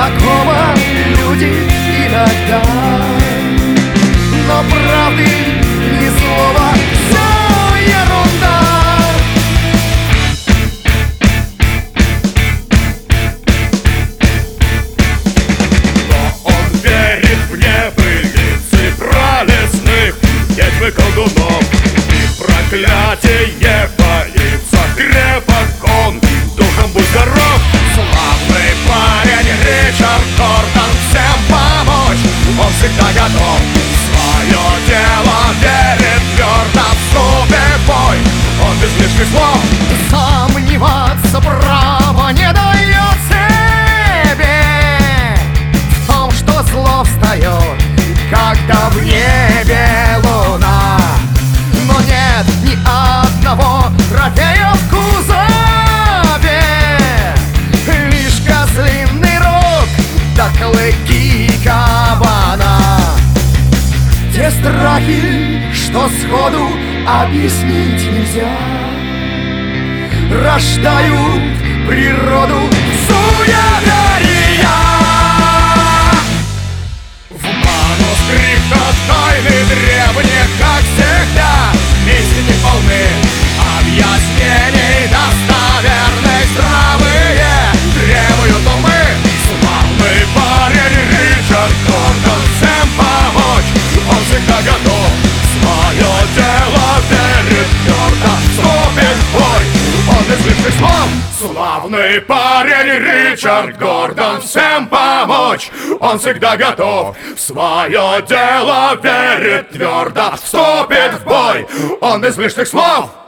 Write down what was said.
знакомо люди иногда, но правды ни слова, все ерунда. Но он верит в небылицы про лесных ведьм и колдунов, и проклятие боится крепок он, духом будь здоров. Славный парень Ричард Гордон, всем помочь он всегда готов. Свое дело верит твердо, вступит в бой он без лишних слов. Сомневаться право не дает себе в том, что зло встает, когда в небе луна. Но нет ни одного трофея в кузове, лишь козлиный рог да клыки кабана. Те страхи, что сходу объяснить нельзя, рождают природу суеверия. В манускриптах тайны древних, как всегда, истины полны объяснений достоверных, здравые требуют умы. Славный парень Ричард Гордон, всем помочь он всегда готов. Свое дело верит твердо, вступит в бой он без лишних слов. Славный парень Ричард Гордон, всем помочь он всегда готов. В свое дело верит твердо, вступит в бой он без лишних слов.